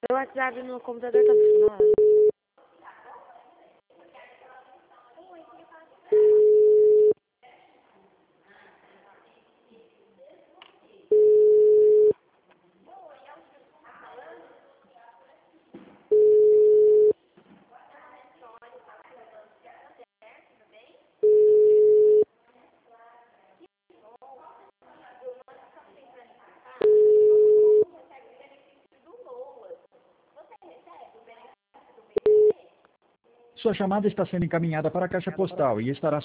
Meu WhatsApp no computador tá funcionando? Sua chamada está sendo encaminhada para a caixa postal e estará